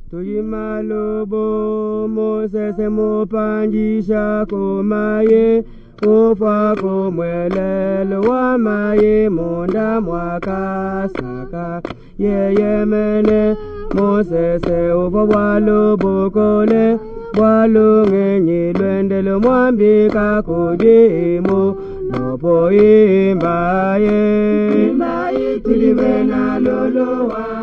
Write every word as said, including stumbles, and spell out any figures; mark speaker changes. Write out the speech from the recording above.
Speaker 1: Tuyimalobo Moses mupanjisha komaye ufa komwelelo wa maye munda mwakasaka yeye mene Moses ufa walobo kole walunge nyilwendelo mwambika kujimu lopo imbaye imbaye tulibena lolowa